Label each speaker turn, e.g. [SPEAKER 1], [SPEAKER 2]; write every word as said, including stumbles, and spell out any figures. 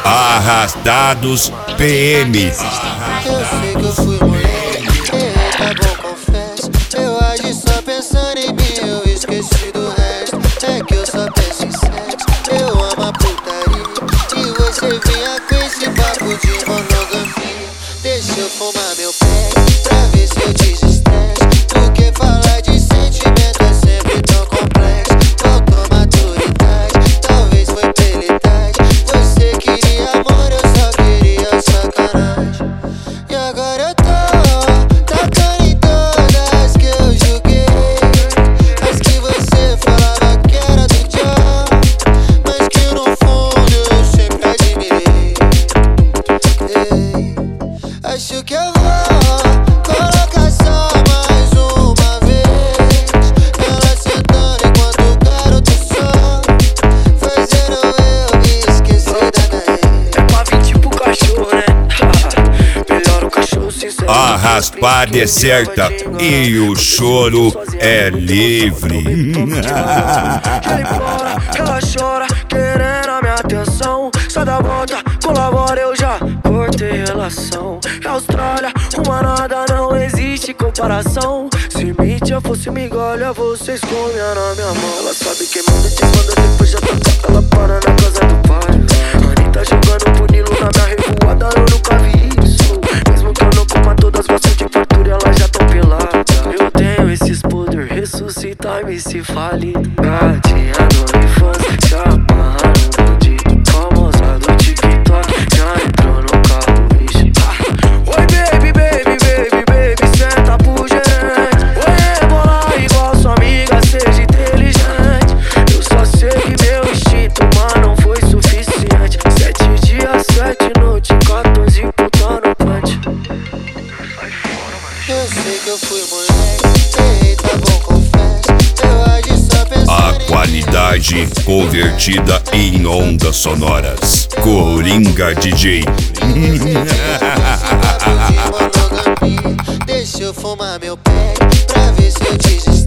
[SPEAKER 1] Arrastados P M.
[SPEAKER 2] Eu sei que eu fui moleque, errei, tá bom, confesso. Eu agi só pensando em mim, eu esqueci do resto. É que eu só penso em sexo, eu amo a putaria. E você vinha com esse papo de monogamia. Deixa eu fumar meu pé, pra ver se eu desestresso. Porque falar de sentimento é sempre tão complexo. Faltou maturidade, talvez foi pela idade. Você queria amor, eu só queria sacanagem. E agora eu tô tacando em todas que eu julguei. As que você falava que era do John, mas que no fundo eu sempre admirei. Ei, acho que eu vou colocar só mais uma vez. Ela sentando enquanto o garoto só, fazendo eu me esquecer da Naê.
[SPEAKER 3] É pra vir tipo cachorro, né? Melhor o cachorro sincero.
[SPEAKER 1] A raspada é certa e o choro é livre.
[SPEAKER 3] Ela implora, ela chora, querendo a minha atenção. Sai da volta, colabora, eu já cortei relação. É Austrália, uma nada, não existe comparação. Se mídia fosse migalha, vocês comiam na minha mão. Ela sabe quem manda e desmanda, depois já toca, ela para na casa do pai. Anitta jogando punilo na minha revoada, eu nunca vi isso. Mesmo que eu não coma todas, gosto de fartura, elas já tão pelada. Eu tenho esses poder, ressuscitar me se fale. Gatinha do infância, se amarra no bandido. Famosa do TikTok, já entrou no carro, bicho. Oi baby, baby, baby, baby, senta pro gerente. Oi, bola igual sua amiga, seja inteligente. Eu só segui meu instinto, mas não foi suficiente. Sete dias, sete noites, quatorze puta no punch.
[SPEAKER 2] Eu sei que eu fui moleque, errei, tá bom, confesso. Eu agi só pensando
[SPEAKER 1] A
[SPEAKER 2] em mim.
[SPEAKER 1] qualidade convertida em ondas sonoras. Coringa D J.
[SPEAKER 2] Deixa eu fumar meu pé, pra ver se eu desistro.